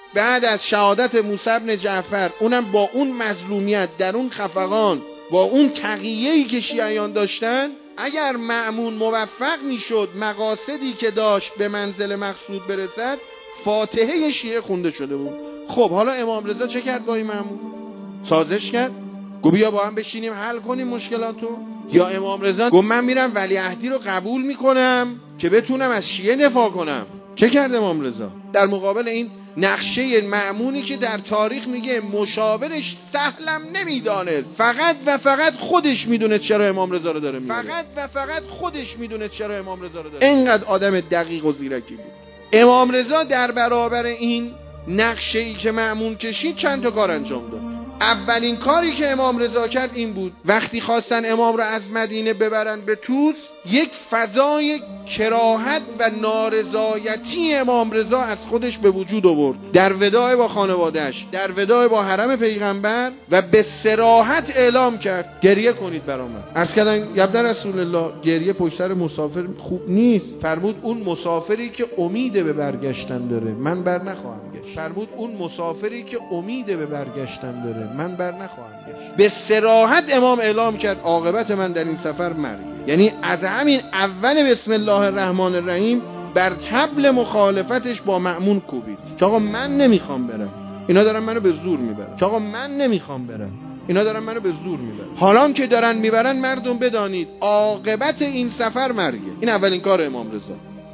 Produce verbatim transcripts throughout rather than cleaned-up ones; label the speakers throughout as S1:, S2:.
S1: بعد از شهادت موسی بن جعفر، اونم با اون مظلومیت در اون خفقان، با اون تقیه‌ای که شیعیان داشتن، اگر مأمون موفق میشد مقاصدی که داشت به منزل مقصود برسد، فاتحه شیعه خونده شده بود. خب حالا امام رضا چه کرد با این مأمون؟ سازش کرد، گفت بیا با هم بشینیم حل کنیم مشکلاتو؟ یا امام رضا گفت من میرم ولیعهدی رو قبول میکنم که بتونم از شیعه دفاع کنم؟ چه کرد امام رضا در مقابل این نقشه مأمونی که در تاریخ میگه مشاورش سهلم نمیدانست، فقط و فقط خودش میدونه چرا امام رضا رو داره میاره، فقط و فقط خودش میدونه چرا امام رضا رو داره. اینقدر آدم دقیق و زیرکی بود امام رضا. در برابر این نقشه‌ای که مأمون کشید چند تا کار انجام داد. اولین کاری که امام رضا کرد این بود، وقتی خواستن امام رو از مدینه ببرن به طوس، یک فضای کراهت و نارضایتی امام رضا از خودش به وجود آورد در وداع با خانواده‌اش، در وداع با حرم پیغمبر، و به صراحت اعلام کرد گریه کنید برام. عرض کردن یبن رسول الله، گریه پشت سر مسافر خوب نیست. فرمود اون مسافری که امید به برگشتن داره من بر نخواهم گشت. فرمود اون مسافری که امید به برگشتن داره من بر نخواهم گشت. به صراحت امام اعلام کرد عاقبت من در این سفر مرگ. یعنی از همین اول بسم الله الرحمن الرحیم بر طبل مخالفتش با مأمون کوبید که آقا من نمیخوام برم، اینا دارن منو به زور میبرن. که آقا من نمیخوام برم، اینا دارن منو به زور میبرن. حالا که دارن میبرن مردم بدانید عاقبت این سفر مرگه. این اولین کار امام رضا.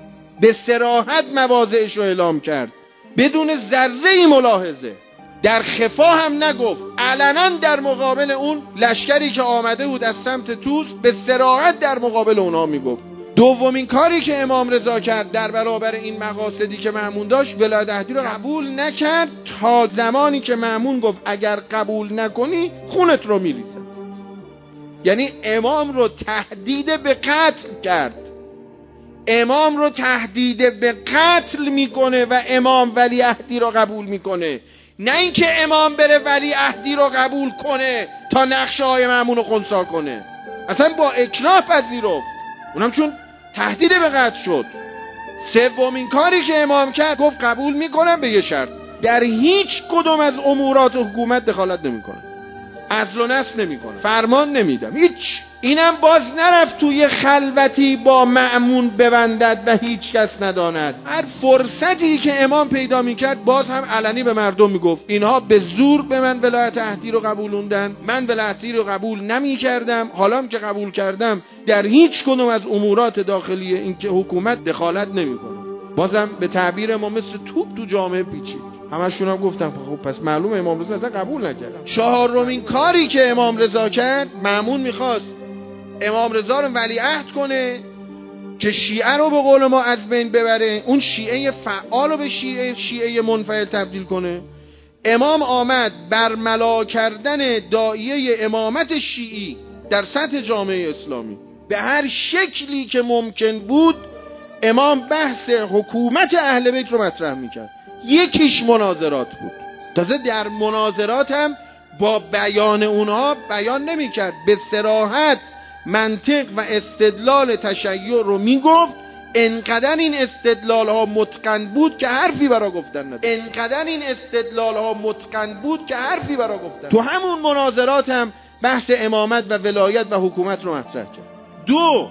S1: به صراحت مواضعش رو اعلام کرد بدون ذره ملاحظه، در خفا هم نگفت، علنا در مقابل اون لشکری که آمده بود از سمت طوس به صراحت در مقابل اونها میگفت. دومین کاری که امام رضا کرد در برابر این مقاصدی که مأمون داشت، ولایت‌عهدی رو قبول نکرد تا زمانی که مأمون گفت اگر قبول نکنی خونت رو میریزم. یعنی امام رو تهدید به قتل کرد. امام رو تهدید به قتل میکنه و امام ولیعهدی رو قبول میکنه، نه اینکه امام بره ولیعهدی رو قبول کنه تا نقشه های مأمون رو خنثی کنه. اصلا با اکراه پذیرفت، اونم چون تهدید به قتل شد. سومین کاری که امام کرد گفت قبول میکنم به یه شرط، در هیچ کدوم از امورات حکومت دخالت نمیکنه، عزل و نصب نمیکنه، فرمان نمیدم، هیچ. اینم باز نرفت توی خلوتی با مأمون ببندد و هیچ کس نداند. هر فرصتی که امام پیدا میکرد باز هم علنی به مردم میگفت اینها به زور به من ولایت‌عهدی رو قبولوندن، من ولایت‌عهدی رو قبول نمیکردم، حالا که قبول کردم در هیچ کدوم از امورات داخلی این که حکومت دخالت نمیکنه. بازم به تعبیر ما مثل توپ تو جامعه پیچید. همشون هم گفتم خب پس معلومه امام رضا اصلا قبول نکرد. چهارمین کاری که امام رضا کرد، مأمون میخواست امام رضا رو ولیعهد کنه که شیعه رو به قول ما از بین ببره، اون شیعه فعال رو به شیعه شیعه منفعل تبدیل کنه. امام آمد برملا کردن داعیه امامت شیعی در سطح جامعه اسلامی به هر شکلی که ممکن بود. امام بحث حکومت اهل بیت رو مطرح میکرد. یکیش مناظرات بود. تازه در مناظرات هم با بیان اونها بیان نمیکرد، به صراحت منطق و استدلال تشیع رو میگفت. انقدر این استدلال ها متقن بود که حرفی برا گفتن نداشت. انقدر این استدلال ها متقن بود که حرفی برا گفتن. تو همون مناظرات هم بحث امامت و ولایت و حکومت رو مطرح کرد. دو،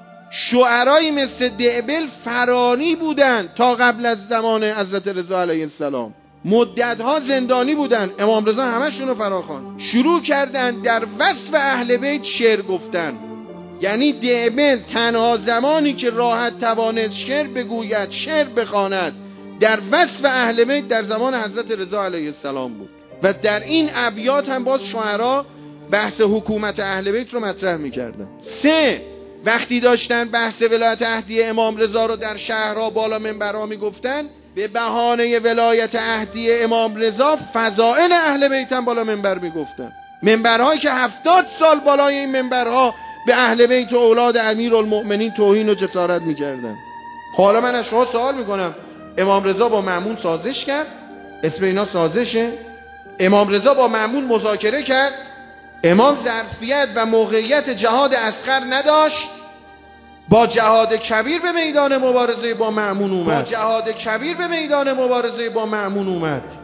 S1: شعرایی مثل دعبل فراری بودن تا قبل از زمان حضرت رضا علیه السلام، مدتها زندانی بودن. امام رضا همشون رو فراخواند. شروع کردن در وصف اهل بیت شعر گفتن. یعنی دعبل تنها زمانی که راحت توانست شعر بگوید، شعر بخواند، در وصف اهل بیت در زمان حضرت رضا علیه السلام بود. و در این ابیات هم باز شعرا بحث حکومت اهل بیت رو مطرح می‌کردن. سه، وقتی داشتن بحث ولایت‌عهدی امام رضا رو در شهرها بالا منبرها میگفتن، به بهانه ولایت عهدی امام رضا فضائل اهل بیت هم بالا منبر میگفتن. منبرهایی که هفتاد سال بالای این منبرها به اهل بیت و اولاد امیرالمؤمنین توهین و جسارت میکردن. حالا من از شما سوال میکنم، امام رضا با مأمون سازش کرد؟ اسم اینا سازشه؟ امام رضا با مأمون مذاکره کرد؟ امام ظرفیت و موقعیت جهاد اصغر نداشت؟ با جهاد کبیر به میدان مبارزه با مأمون اومد با جهاد کبیر به میدان مبارزه با مأمون اومد